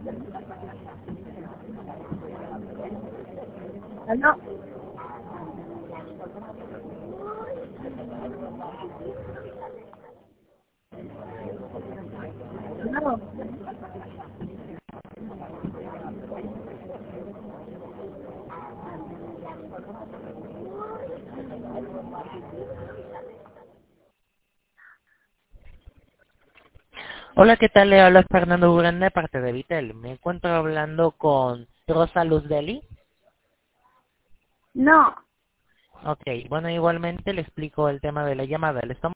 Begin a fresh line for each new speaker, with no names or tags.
¿Aló? ¿Aló?
Hola, ¿qué tal? Le habla Fernando Durán de parte de Vitel. Me encuentro hablando con Rosa Luz Deli.
No.
Ok, bueno, igualmente le explico el tema de la llamada. Le estamos